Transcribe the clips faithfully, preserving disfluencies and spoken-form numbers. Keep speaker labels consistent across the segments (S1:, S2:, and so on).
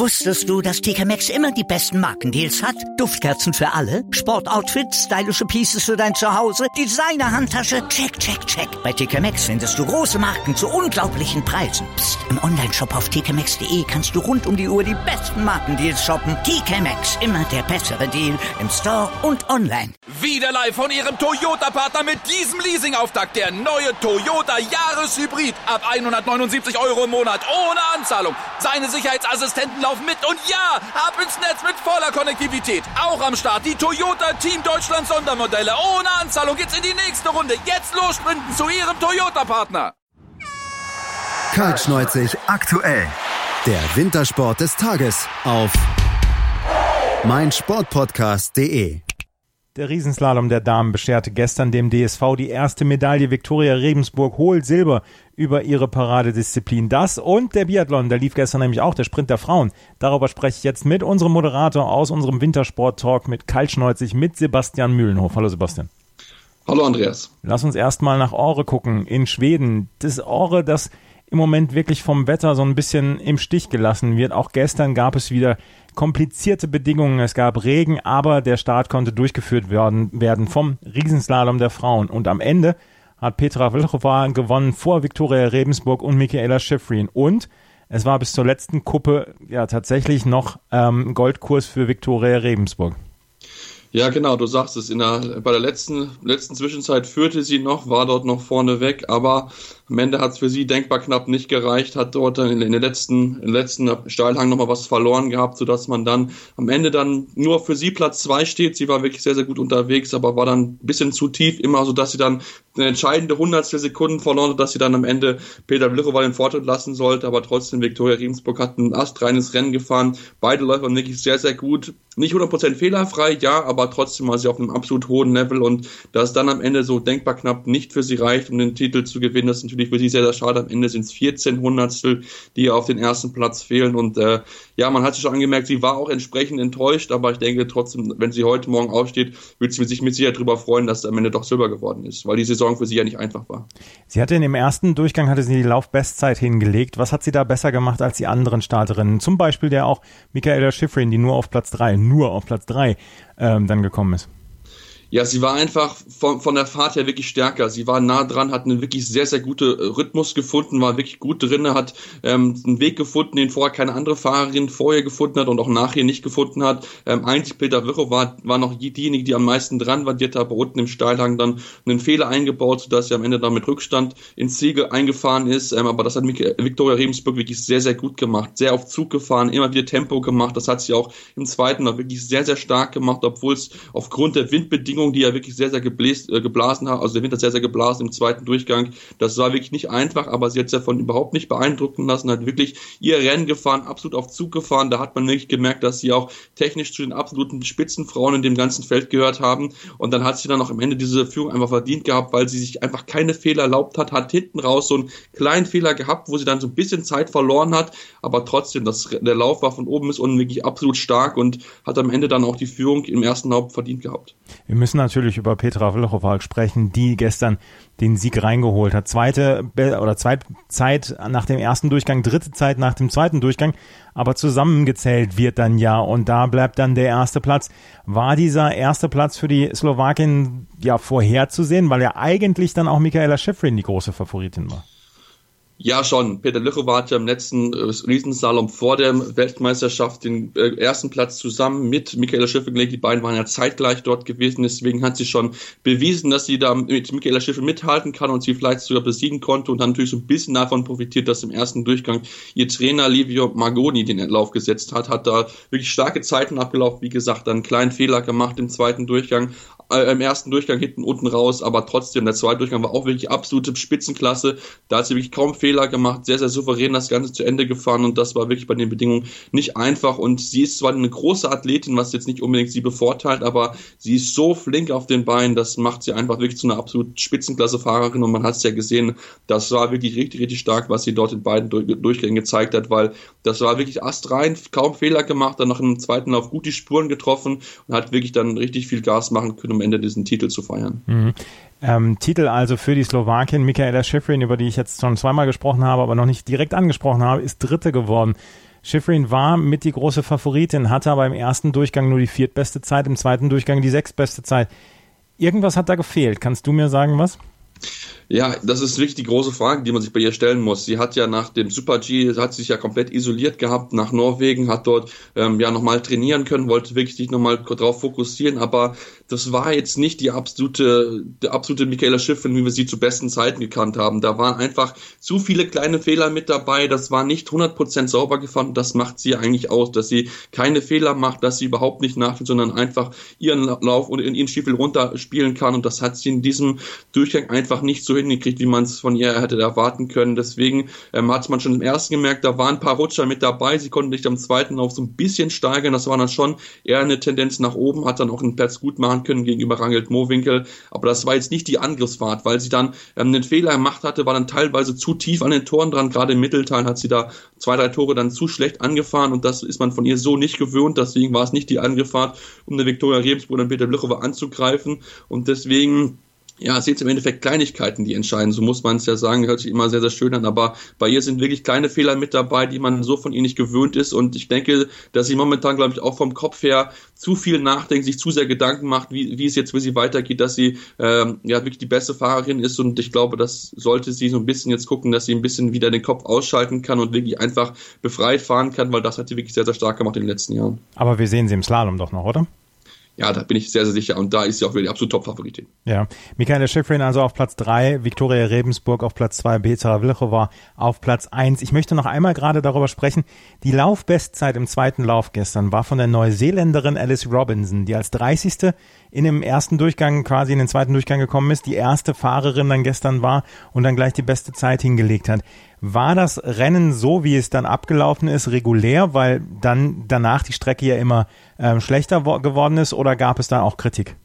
S1: Wusstest du, dass T K Maxx immer die besten Markendeals hat? Duftkerzen für alle, Sportoutfits, stylische Pieces für dein Zuhause, Designer-Handtasche, check, check, check. Bei T K Maxx findest du große Marken zu unglaublichen Preisen. Psst. Im Onlineshop auf t k maxx punkt d e kannst du rund um die Uhr die besten Markendeals shoppen. T K Maxx, immer der bessere Deal im Store und online.
S2: Wieder live von Ihrem Toyota-Partner mit diesem Leasing-Auftakt. Der neue Toyota Jahreshybrid. Ab hundertneunundsiebzig Euro im Monat ohne Anzahlung. Seine Sicherheitsassistenten laufen mit und ja, ab ins Netz mit voller Konnektivität. Auch am Start die Toyota Team Deutschland Sondermodelle. Ohne Anzahlung geht's in die nächste Runde. Jetzt los sprinten zu Ihrem Toyota-Partner.
S3: Kaltschneuzig aktuell. Der Wintersport des Tages auf meinsportpodcast punkt de.
S4: Der Riesenslalom der Damen bescherte gestern dem D S V die erste Medaille. Viktoria Rebensburg holt Silber über ihre Paradedisziplin. Das und der Biathlon, da lief gestern nämlich auch der Sprint der Frauen. Darüber spreche ich jetzt mit unserem Moderator aus unserem Wintersport-Talk mit Kaltschneuzig, mit Sebastian Mühlenhof. Hallo Sebastian.
S5: Hallo Andreas.
S4: Lass uns erstmal nach Åre gucken, in Schweden. Das Åre, das im Moment wirklich vom Wetter so ein bisschen im Stich gelassen wird. Auch gestern gab es wieder komplizierte Bedingungen. Es gab Regen, aber der Start konnte durchgeführt werden, werden vom Riesenslalom der Frauen. Und am Ende hat Petra Vlhova gewonnen vor Viktoria Rebensburg und Mikaela Shiffrin. Und es war bis zur letzten Kuppe ja tatsächlich noch ähm, Goldkurs für Viktoria Rebensburg.
S5: Ja, genau, du sagst es, in der, bei der letzten, letzten Zwischenzeit führte sie noch, war dort noch vorne weg, aber am Ende hat es für sie denkbar knapp nicht gereicht, hat dort in, in der letzten, im letzten Steilhang nochmal was verloren gehabt, sodass man dann am Ende dann nur für sie Platz zwei steht. Sie war wirklich sehr, sehr gut unterwegs, aber war dann ein bisschen zu tief, immer so, dass sie dann eine entscheidende Hundertstel Sekunden verloren hat, dass sie dann am Ende Petra Vlhova den Vortritt lassen sollte, aber trotzdem Viktoria Rebensburg hat ein astreines Rennen gefahren. Beide Läufer wirklich sehr, sehr gut. Nicht hundert Prozent fehlerfrei, ja, aber trotzdem war sie auf einem absolut hohen Level und dass es dann am Ende so denkbar knapp nicht für sie reicht, um den Titel zu gewinnen, das ist natürlich für sie sehr, sehr schade. Am Ende sind es vierzehn Hundertstel, die ihr auf den ersten Platz fehlen und äh, ja, man hat sich schon angemerkt, sie war auch entsprechend enttäuscht, aber ich denke trotzdem, wenn sie heute Morgen aufsteht, wird sie sich mit Sicherheit darüber freuen, dass es am Ende doch Silber geworden ist, weil die Saison für sie ja nicht einfach war.
S4: Sie hatte in dem ersten Durchgang hatte sie die Laufbestzeit hingelegt. Was hat sie da besser gemacht als die anderen Starterinnen? Zum Beispiel der auch Mikaela Shiffrin, die nur auf Platz drei, nur auf Platz drei ähm, dann gekommen ist.
S5: Ja, sie war einfach von, von der Fahrt her wirklich stärker. Sie war nah dran, hat einen wirklich sehr, sehr guten Rhythmus gefunden, war wirklich gut drin, hat ähm, einen Weg gefunden, den vorher keine andere Fahrerin vorher gefunden hat und auch nachher nicht gefunden hat. Ähm, eigentlich Petra Vlhova war, war noch diejenige, die am meisten dran war. Die hat aber unten im Steilhang dann einen Fehler eingebaut, sodass sie am Ende dann mit Rückstand ins Ziel eingefahren ist. Ähm, aber das hat Viktoria Rebensburg wirklich sehr, sehr gut gemacht. Sehr auf Zug gefahren, immer wieder Tempo gemacht. Das hat sie auch im zweiten noch wirklich sehr, sehr stark gemacht, obwohl es aufgrund der Windbedingungen, die ja wirklich sehr, sehr gebläst, äh, geblasen hat, also der Wind hat sehr, sehr geblasen im zweiten Durchgang. Das war wirklich nicht einfach, aber sie hat sich davon überhaupt nicht beeindrucken lassen, hat wirklich ihr Rennen gefahren, absolut auf Zug gefahren. Da hat man wirklich gemerkt, dass sie auch technisch zu den absoluten Spitzenfrauen in dem ganzen Feld gehört haben. Und dann hat sie dann auch am Ende diese Führung einfach verdient gehabt, weil sie sich einfach keine Fehler erlaubt hat, hat hinten raus so einen kleinen Fehler gehabt, wo sie dann so ein bisschen Zeit verloren hat, aber trotzdem, das, der Lauf war von oben bis unten wirklich absolut stark und hat am Ende dann auch die Führung im ersten Lauf verdient gehabt.
S4: Wir müssen natürlich über Petra Vlhova sprechen, die gestern den Sieg reingeholt hat. Zweite oder zweite Zeit nach dem ersten Durchgang, dritte Zeit nach dem zweiten Durchgang, aber zusammengezählt wird dann ja und da bleibt dann der erste Platz. War dieser erste Platz für die Slowakin ja vorherzusehen, weil ja eigentlich dann auch Mikaela Shiffrin die große Favoritin war?
S5: Ja, schon. Petra Vlhova hatte im letzten äh, Riesenslalom vor der Weltmeisterschaft den äh, ersten Platz zusammen mit Mikaela Shiffrin gelegt. Die beiden waren ja zeitgleich dort gewesen. Deswegen hat sie schon bewiesen, dass sie da mit Mikaela Shiffrin mithalten kann und sie vielleicht sogar besiegen konnte und dann natürlich so ein bisschen davon profitiert, dass im ersten Durchgang ihr Trainer Livio Magoni den Lauf gesetzt hat. Hat da wirklich starke Zeiten abgelaufen. Wie gesagt, dann einen kleinen Fehler gemacht im zweiten Durchgang. Äh, im ersten Durchgang hinten unten raus, aber trotzdem, der zweite Durchgang war auch wirklich absolute Spitzenklasse. Da hat sie wirklich kaum Fehler gemacht, sehr, sehr souverän das Ganze zu Ende gefahren und das war wirklich bei den Bedingungen nicht einfach und sie ist zwar eine große Athletin, was jetzt nicht unbedingt sie bevorteilt, aber sie ist so flink auf den Beinen, das macht sie einfach wirklich zu einer absolut Spitzenklasse-Fahrerin und man hat es ja gesehen, das war wirklich richtig, richtig stark, was sie dort in beiden Durchgängen gezeigt hat, weil das war wirklich astrein, kaum Fehler gemacht, dann noch im zweiten Lauf gut die Spuren getroffen und hat wirklich dann richtig viel Gas machen können, um am Ende diesen Titel zu feiern.
S4: Mhm. Ähm, Titel also für die Slowakin. Mikaela Shiffrin, über die ich jetzt schon zweimal gesprochen habe, aber noch nicht direkt angesprochen habe, ist Dritte geworden. Shiffrin war mit die große Favoritin, hatte aber im ersten Durchgang nur die viertbeste Zeit, im zweiten Durchgang die sechstbeste Zeit. Irgendwas hat da gefehlt. Kannst du mir sagen, was?
S5: Ja, das ist wirklich die große Frage, die man sich bei ihr stellen muss. Sie hat ja nach dem Super-G, hat sich ja komplett isoliert gehabt nach Norwegen, hat dort ähm, ja nochmal trainieren können, wollte wirklich sich nochmal drauf fokussieren, aber das war jetzt nicht die absolute, die absolute Mikaela Shiffrin, wie wir sie zu besten Zeiten gekannt haben. Da waren einfach zu viele kleine Fehler mit dabei, das war nicht hundert Prozent sauber gefahren, das macht sie eigentlich aus, dass sie keine Fehler macht, dass sie überhaupt nicht nachdenkt, sondern einfach ihren Lauf und in ihren Stiefel runterspielen kann, und das hat sie in diesem Durchgang einfach nicht so hingekriegt, wie man es von ihr hätte erwarten können. Deswegen ähm, hat man schon im ersten gemerkt, da waren ein paar Rutscher mit dabei. Sie konnten sich am zweiten Lauf so ein bisschen steigern. Das war dann schon eher eine Tendenz nach oben, hat dann auch einen Platz gut machen können gegenüber Rangelt Mowinkel. Aber das war jetzt nicht die Angriffsfahrt, weil sie dann ähm, einen Fehler gemacht hatte, war dann teilweise zu tief an den Toren dran. Gerade im Mittelteil hat sie da zwei, drei Tore dann zu schlecht angefahren, und das ist man von ihr so nicht gewöhnt. Deswegen war es nicht die Angriffsfahrt, um eine Viktoria Rebensburg und Peter Vlhova anzugreifen. Und deswegen ja, es sind im Endeffekt Kleinigkeiten, die entscheiden, so muss man es ja sagen, hört sich immer sehr, sehr schön an, aber bei ihr sind wirklich kleine Fehler mit dabei, die man so von ihr nicht gewöhnt ist, und ich denke, dass sie momentan, glaube ich, auch vom Kopf her zu viel nachdenkt, sich zu sehr Gedanken macht, wie, wie es jetzt für sie weitergeht, dass sie ähm, ja wirklich die beste Fahrerin ist, und ich glaube, das sollte sie so ein bisschen jetzt gucken, dass sie ein bisschen wieder den Kopf ausschalten kann und wirklich einfach befreit fahren kann, weil das hat sie wirklich sehr, sehr stark gemacht in den letzten Jahren.
S4: Aber wir sehen sie im Slalom doch noch, oder?
S5: Ja, da bin ich sehr, sehr sicher, und da ist sie auch wirklich absolut Top-Favoritin.
S4: Ja, Mikaela Shiffrin also auf Platz drei, Viktoria Rebensburg auf Platz zwei, Petra Vlhova auf Platz eins. Ich möchte noch einmal gerade darüber sprechen, die Laufbestzeit im zweiten Lauf gestern war von der Neuseeländerin Alice Robinson, die als dreißigste in dem ersten Durchgang quasi in den zweiten Durchgang gekommen ist, die erste Fahrerin dann gestern war und dann gleich die beste Zeit hingelegt hat. War das Rennen so, wie es dann abgelaufen ist, regulär, weil dann danach die Strecke ja immer ähm, schlechter wo- geworden ist, oder gab es da auch Kritik?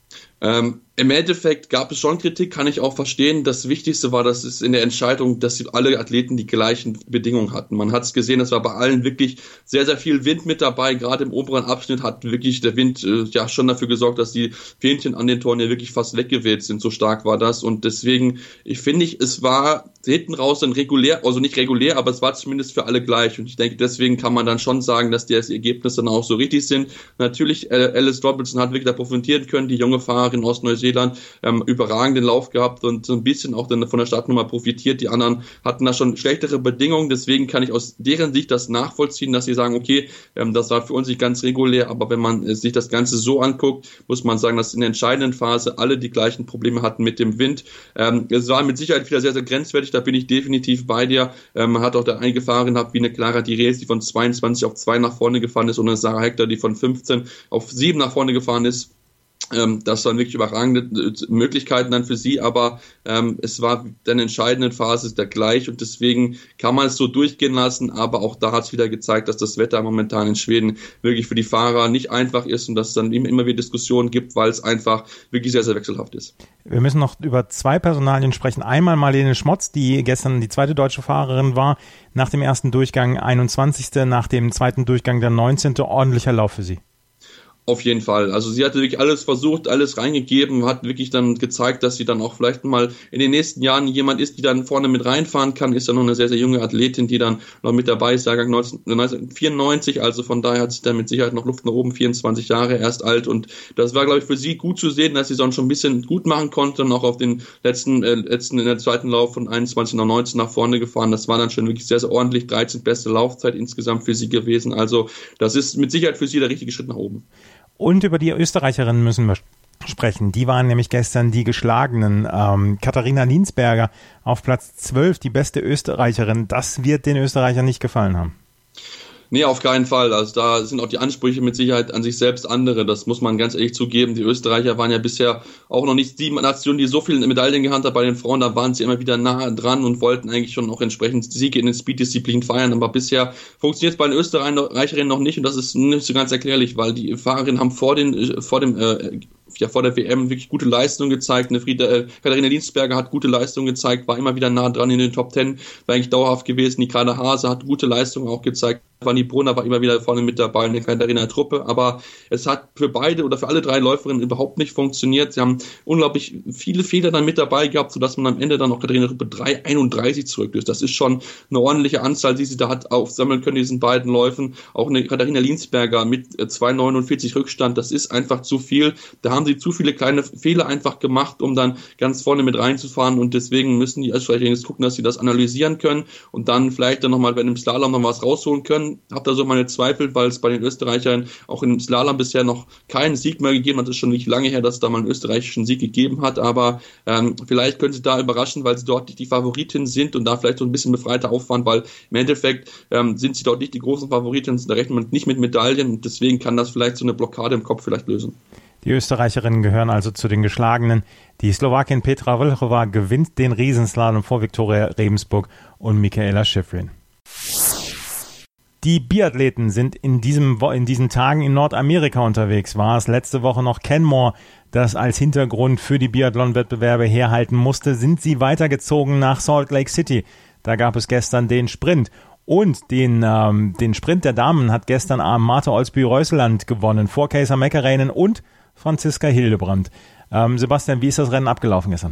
S5: Ähm, im Endeffekt gab es schon Kritik, kann ich auch verstehen. Das Wichtigste war, dass es in der Entscheidung, dass alle Athleten die gleichen Bedingungen hatten. Man hat es gesehen, es war bei allen wirklich sehr, sehr viel Wind mit dabei. Gerade im oberen Abschnitt hat wirklich der Wind äh, ja schon dafür gesorgt, dass die Fähnchen an den Toren ja wirklich fast weggeweht sind. So stark war das. Und deswegen, ich finde, ich, es war hinten raus dann regulär, also nicht regulär, aber es war zumindest für alle gleich. Und ich denke, deswegen kann man dann schon sagen, dass die Ergebnisse dann auch so richtig sind. Natürlich, äh, Alice Robinson hat wirklich da profitieren können, die junge Fahrerin aus Neuseeland, ähm, überragenden Lauf gehabt und so ein bisschen auch dann von der Startnummer profitiert. Die anderen hatten da schon schlechtere Bedingungen, deswegen kann ich aus deren Sicht das nachvollziehen, dass sie sagen, okay, ähm, das war für uns nicht ganz regulär, aber wenn man äh, sich das Ganze so anguckt, muss man sagen, dass in der entscheidenden Phase alle die gleichen Probleme hatten mit dem Wind. Ähm, es war mit Sicherheit wieder sehr, sehr grenzwertig, da bin ich definitiv bei dir. Ähm, man hat auch da einige Fahrerinnen gehabt, wie eine Clara Dires, die von zweiundzwanzig auf zwei nach vorne gefahren ist, und eine Sarah Hector, die von fünfzehn auf sieben nach vorne gefahren ist. Ähm, das waren wirklich überragende Möglichkeiten dann für sie, aber ähm, es war in der entscheidenden Phase der gleich, und deswegen kann man es so durchgehen lassen, aber auch da hat es wieder gezeigt, dass das Wetter momentan in Schweden wirklich für die Fahrer nicht einfach ist und dass es dann immer wieder Diskussionen gibt, weil es einfach wirklich sehr, sehr wechselhaft ist.
S4: Wir müssen noch über zwei Personalien sprechen. Einmal Marlene Schmotz, die gestern die zweite deutsche Fahrerin war, nach dem ersten Durchgang einundzwanzigste, nach dem zweiten Durchgang der neunzehnte Ordentlicher Lauf für sie.
S5: Auf jeden Fall. Also sie hatte wirklich alles versucht, alles reingegeben, hat wirklich dann gezeigt, dass sie dann auch vielleicht mal in den nächsten Jahren jemand ist, die dann vorne mit reinfahren kann. Ist ja noch eine sehr, sehr junge Athletin, die dann noch mit dabei ist, Jahrgang neunzehnhundertvierundneunzig. Also von daher hat sie dann mit Sicherheit noch Luft nach oben, vierundzwanzig Jahre erst alt. Und das war, glaube ich, für sie gut zu sehen, dass sie dann schon ein bisschen gut machen konnte und auch auf den letzten, äh, letzten in der zweiten Lauf von einundzwanzig nach neunzehn nach vorne gefahren. Das war dann schon wirklich sehr, sehr ordentlich. dreizehn beste Laufzeit insgesamt für sie gewesen. Also das ist mit Sicherheit für sie der richtige Schritt nach oben.
S4: Und über die Österreicherinnen müssen wir sprechen. Die waren nämlich gestern die Geschlagenen. Ähm, Katharina Linsberger auf Platz zwölf, die beste Österreicherin. Das wird den Österreichern nicht gefallen haben.
S5: Nee, auf keinen Fall. Also da sind auch die Ansprüche mit Sicherheit an sich selbst andere. Das muss man ganz ehrlich zugeben. Die Österreicher waren ja bisher auch noch nicht die Nation, die so viele Medaillen gehabt hat bei den Frauen. Da waren sie immer wieder nah dran und wollten eigentlich schon auch entsprechend Siege in den Speed-Disziplinen feiern. Aber bisher funktioniert es bei den Österreicherinnen noch nicht, und das ist nicht so ganz erklärlich, weil die Fahrerinnen haben vor den vor dem äh, ja vor der W M wirklich gute Leistungen gezeigt. Eine Frieda, äh, Katharina Linsberger hat gute Leistungen gezeigt, war immer wieder nah dran in den Top Ten, war eigentlich dauerhaft gewesen. Die Nikrada Hase hat gute Leistungen auch gezeigt. Vanni Brunner war immer wieder vorne mit dabei in der Katharina-Truppe, aber es hat für beide oder für alle drei Läuferinnen überhaupt nicht funktioniert. Sie haben unglaublich viele Fehler dann mit dabei gehabt, sodass man am Ende dann noch Katharina-Truppe drei einunddreißig zurücklöst. Das ist schon eine ordentliche Anzahl, die sie da hat aufsammeln können, diesen beiden Läufen. Auch eine Katharina Linsberger mit zwei neunundvierzig Rückstand, das ist einfach zu viel. Da haben sie zu viele kleine Fehler einfach gemacht, um dann ganz vorne mit reinzufahren, und deswegen müssen die Österreicher jetzt gucken, dass sie das analysieren können und dann vielleicht dann nochmal bei dem Slalom noch was rausholen können. Habe da so meine Zweifel, weil es bei den Österreichern auch im Slalom bisher noch keinen Sieg mehr gegeben hat. Es ist schon nicht lange her, dass es da mal einen österreichischen Sieg gegeben hat, aber ähm, vielleicht können sie da überraschen, weil sie dort nicht die Favoritin sind und da vielleicht so ein bisschen befreiter auffahren, weil im Endeffekt ähm, sind sie dort nicht die großen Favoritinnen, da rechnet man nicht mit Medaillen, und deswegen kann das vielleicht so eine Blockade im Kopf vielleicht lösen.
S4: Die Österreicherinnen gehören also zu den Geschlagenen. Die Slowakin Petra Vlhova gewinnt den Riesenslalom vor Viktoria Rebensburg und Michaela Shiffrin. Die Biathleten sind in, diesem, in diesen Tagen in Nordamerika unterwegs. War es letzte Woche noch Kenmore, das als Hintergrund für die Biathlon-Wettbewerbe herhalten musste, sind sie weitergezogen nach Salt Lake City. Da gab es gestern den Sprint. Und den, ähm, den Sprint der Damen hat gestern Abend Martha Olsby-Reuseland gewonnen, vor Kaisa Mäkäräinen und Franziska Hildebrandt. Ähm, Sebastian, wie ist das Rennen abgelaufen gestern?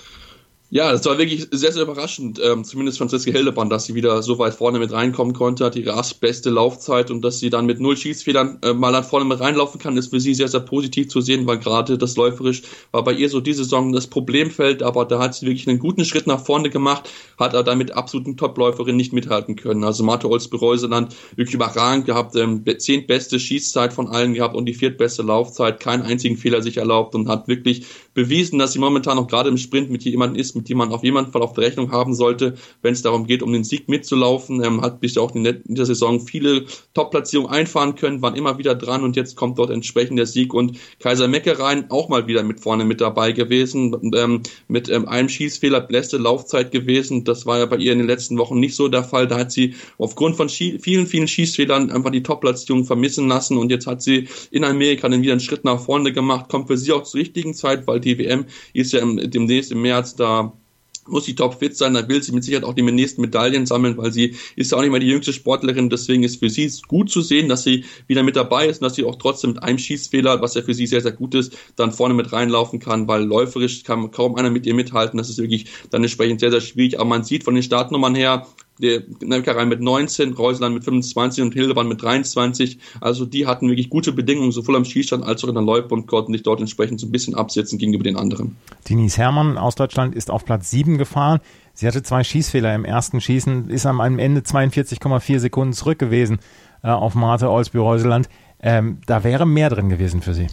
S5: Ja, das war wirklich sehr, sehr überraschend, ähm, zumindest Franziska Hildebrandt, dass sie wieder so weit vorne mit reinkommen konnte, hat ihre erstbeste Laufzeit, und dass sie dann mit null Schießfehlern äh, mal dann vorne mit reinlaufen kann, ist für sie sehr, sehr positiv zu sehen, weil gerade das läuferisch war bei ihr so diese Saison das Problemfeld, aber da hat sie wirklich einen guten Schritt nach vorne gemacht, hat aber damit absoluten Top-Läuferin nicht mithalten können. Also Martha Olsby-Reuseland wirklich überragend gehabt, ähm, zehntbeste Schießzeit von allen gehabt und die viertbeste Laufzeit, keinen einzigen Fehler sich erlaubt, und hat wirklich bewiesen, dass sie momentan noch gerade im Sprint mit jemandem ist, mit dem man auf jeden Fall auf der Rechnung haben sollte, wenn es darum geht, um den Sieg mitzulaufen. Ähm, hat bisher auch in der Saison viele Top-Platzierungen einfahren können, waren immer wieder dran, und jetzt kommt dort entsprechend der Sieg, und Kaisa Mäkäräinen auch mal wieder mit vorne mit dabei gewesen, ähm, mit ähm, einem Schießfehler beste Laufzeit gewesen. Das war ja bei ihr in den letzten Wochen nicht so der Fall. Da hat sie aufgrund von Schie- vielen, vielen Schießfehlern einfach die Top-Platzierung vermissen lassen, und jetzt hat sie in Amerika dann wieder einen Schritt nach vorne gemacht, kommt für sie auch zur richtigen Zeit, weil die W M ist ja im, demnächst im März, da muss sie topfit sein, da will sie mit Sicherheit auch die nächsten Medaillen sammeln, weil sie ist ja auch nicht mehr die jüngste Sportlerin, deswegen ist für sie gut zu sehen, dass sie wieder mit dabei ist und dass sie auch trotzdem mit einem Schießfehler, was ja für sie sehr, sehr gut ist, dann vorne mit reinlaufen kann, weil läuferisch kann kaum einer mit ihr mithalten, das ist wirklich dann entsprechend sehr, sehr schwierig, aber man sieht von den Startnummern her, der Mäkäräinen mit neunzehn, Reuseland mit fünfundzwanzig und Hildebrandt mit dreiundzwanzig. Also die hatten wirklich gute Bedingungen, sowohl am Schießstand als auch in der Loipe, und konnten sich dort entsprechend so ein bisschen absetzen gegenüber den anderen. Denise
S4: Herrmann aus Deutschland ist auf Platz sieben gefahren. Sie hatte zwei Schießfehler im ersten Schießen, ist am Ende zweiundvierzig Komma vier Sekunden zurück gewesen äh, auf Martha Olsby-Reuseland. Ähm, da wäre mehr drin gewesen für sie.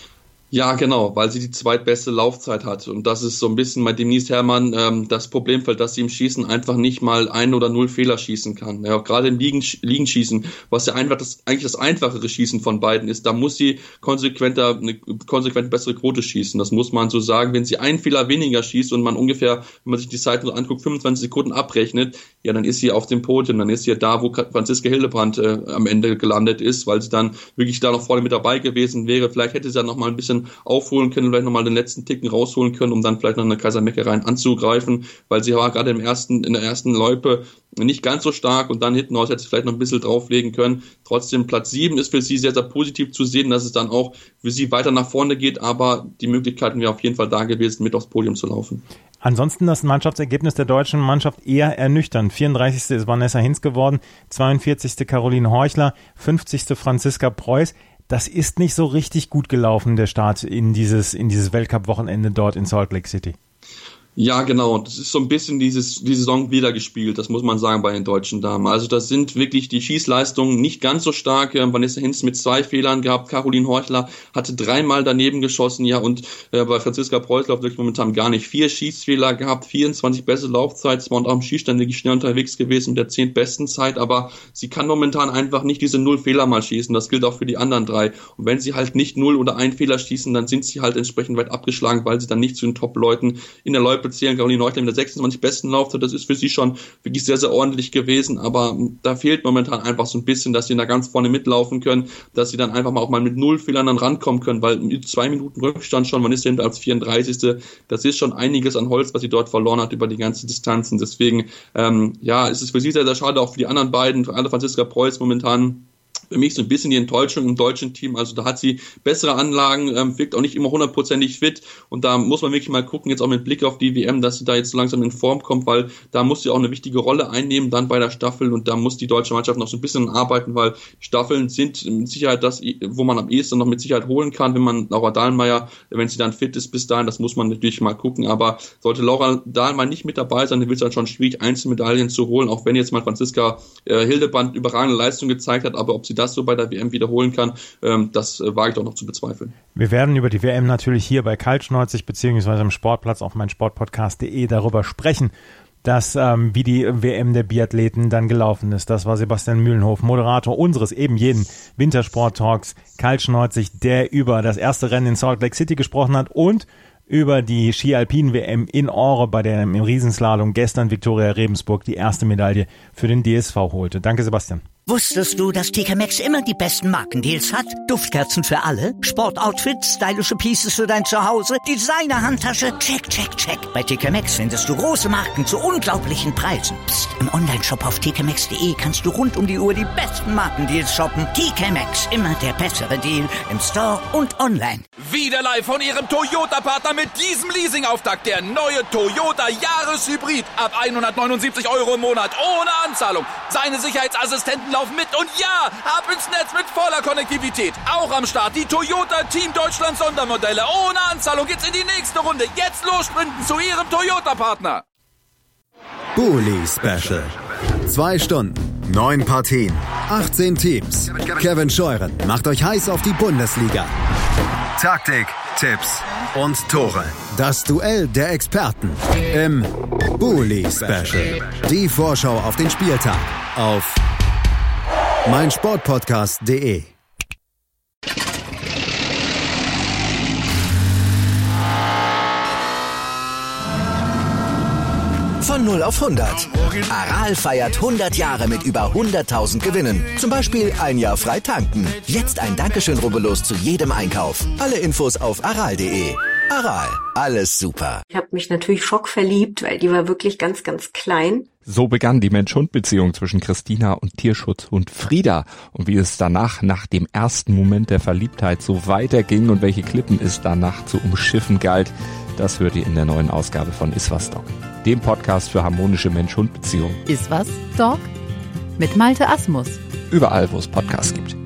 S5: Ja, genau, weil sie die zweitbeste Laufzeit hat, und das ist so ein bisschen bei Denise Herrmann ähm, das Problemfeld, dass sie im Schießen einfach nicht mal ein oder null Fehler schießen kann. Ja, gerade im Liegen, Liegenschießen, was ja einfach das eigentlich das einfachere Schießen von beiden ist, da muss sie konsequenter eine konsequent bessere Quote schießen. Das muss man so sagen. Wenn sie einen Fehler weniger schießt und man ungefähr, wenn man sich die Zeiten so anguckt, fünfundzwanzig Sekunden abrechnet, ja, dann ist sie auf dem Podium, dann ist sie ja da, wo Franziska Hildebrandt äh, am Ende gelandet ist, weil sie dann wirklich da noch vorne mit dabei gewesen wäre. Vielleicht hätte sie dann noch mal ein bisschen aufholen können, vielleicht nochmal den letzten Ticken rausholen können, um dann vielleicht noch eine Kaisa Mäkäräinen anzugreifen, weil sie war gerade im ersten, in der ersten Loipe nicht ganz so stark, und dann hinten raus hätte sie vielleicht noch ein bisschen drauflegen können. Trotzdem Platz sieben ist für sie sehr, sehr positiv zu sehen, dass es dann auch für sie weiter nach vorne geht, aber die Möglichkeiten wären auf jeden Fall da gewesen, mit aufs Podium zu laufen.
S4: Ansonsten das Mannschaftsergebnis der deutschen Mannschaft eher ernüchternd. vierunddreißigste ist Vanessa Hinz geworden, zweiundvierzigste Caroline Horchler, fünfzigste Franziska Preuß. Das ist nicht so richtig gut gelaufen, der Start in dieses, in dieses Weltcup-Wochenende dort in Salt Lake City.
S5: Ja, genau. Das ist so ein bisschen dieses, die Saison wieder gespielt, das muss man sagen bei den deutschen Damen. Also das sind wirklich die Schießleistungen nicht ganz so stark. Äh, Vanessa Hinz mit zwei Fehlern gehabt, Caroline Horchler hatte dreimal daneben geschossen, ja, und äh, bei Franziska Preuß läuft wirklich momentan gar nicht. Vier Schießfehler gehabt, vierundzwanzig beste Laufzeit, zwar auch im Schießstand wirklich schnell unterwegs gewesen mit der zehntbesten Zeit, aber sie kann momentan einfach nicht diese null Fehler mal schießen. Das gilt auch für die anderen drei. Und wenn sie halt nicht null oder ein Fehler schießen, dann sind sie halt entsprechend weit abgeschlagen, weil sie dann nicht zu den Top-Leuten in der Loipe dafür zählen, Caroline Neuchler mit der sechsundzwanzig besten Lauf. Das ist für sie schon wirklich sehr, sehr ordentlich gewesen, aber da fehlt momentan einfach so ein bisschen, dass sie da ganz vorne mitlaufen können, dass sie dann einfach mal auch mal mit null Fehlern dann rankommen können, weil mit zwei Minuten Rückstand schon, man ist hinter als vierunddreißigste Das ist schon einiges an Holz, was sie dort verloren hat über die ganze Distanzen. Deswegen, ähm, ja, es ist für sie sehr, sehr schade, auch für die anderen beiden, für alle Franziska Preuß momentan. Für mich so ein bisschen die Enttäuschung im deutschen Team. Also da hat sie bessere Anlagen, ähm, wirkt auch nicht immer hundertprozentig fit. Und da muss man wirklich mal gucken, jetzt auch mit Blick auf die W M, dass sie da jetzt so langsam in Form kommt, weil da muss sie auch eine wichtige Rolle einnehmen dann bei der Staffel. Und da muss die deutsche Mannschaft noch so ein bisschen arbeiten, weil Staffeln sind mit Sicherheit das, wo man am ehesten noch mit Sicherheit holen kann, wenn man Laura Dahlmeier, wenn sie dann fit ist bis dahin, das muss man natürlich mal gucken. Aber sollte Laura Dahlmeier nicht mit dabei sein, dann wird es dann schon schwierig, Einzelmedaillen zu holen, auch wenn jetzt mal Franziska äh, Hildebrandt überragende Leistung gezeigt hat, aber ob sie das so bei der W M wiederholen kann, ähm, das äh, wage ich doch noch zu bezweifeln.
S4: Wir werden über die W M natürlich hier bei Kaltschneuzig beziehungsweise im Sportplatz auf meinsportpodcast punkt de darüber sprechen, dass ähm, wie die W M der Biathleten dann gelaufen ist. Das war Sebastian Mühlenhof, Moderator unseres eben jeden Wintersport-Talks Kaltschneuzig, der über das erste Rennen in Salt Lake City gesprochen hat und über die Ski-Alpin-W M in Åre, bei der im Riesenslalom gestern Viktoria Rebensburg die erste Medaille für den D S V holte. Danke, Sebastian.
S1: Wusstest du, dass T K Maxx immer die besten Markendeals hat? Duftkerzen für alle, Sportoutfits, stylische Pieces für dein Zuhause, Designer-Handtasche, check, check, check. Bei T K Maxx findest du große Marken zu unglaublichen Preisen. Psst. Im Onlineshop auf t k maxx punkt de kannst du rund um die Uhr die besten Markendeals shoppen. T K Maxx, immer der bessere Deal im Store und online.
S2: Wieder live von ihrem Toyota-Partner mit diesem Leasing-Auftakt. Der neue Toyota Jahreshybrid. Ab hundertneunundsiebzig Euro im Monat ohne Anzahlung. Seine Sicherheitsassistenten laufen mit und ja, ab ins Netz mit voller Konnektivität. Auch am Start die Toyota Team Deutschland Sondermodelle. Ohne Anzahlung geht's in die nächste Runde. Jetzt los sprinten zu ihrem Toyota-Partner.
S3: Bully Special. Zwei Stunden, neun Partien, achtzehn Teams. Kevin Scheuren macht euch heiß auf die Bundesliga. Taktik, Tipps und Tore. Das Duell der Experten im Bully Special. Die Vorschau auf den Spieltag auf meinsportpodcast punkt de.
S6: Von null auf hundert. Aral feiert hundert Jahre mit über hunderttausend Gewinnen. Zum Beispiel ein Jahr frei tanken. Jetzt ein Dankeschön, rubbellos zu jedem Einkauf. Alle Infos auf aral punkt de. Aral, alles super.
S7: Ich habe mich natürlich schockverliebt, weil die war wirklich ganz, ganz klein.
S8: So begann die Mensch-Hund-Beziehung zwischen Christina und Tierschutzhund Frieda. Und wie es danach, nach dem ersten Moment der Verliebtheit, so weiterging und welche Klippen es danach zu umschiffen galt, das hört ihr in der neuen Ausgabe von Iswas Dog, dem Podcast für harmonische Mensch-Hund-Beziehungen.
S9: Iswas Dog? Mit Malte Asmus.
S8: Überall, wo es Podcasts gibt.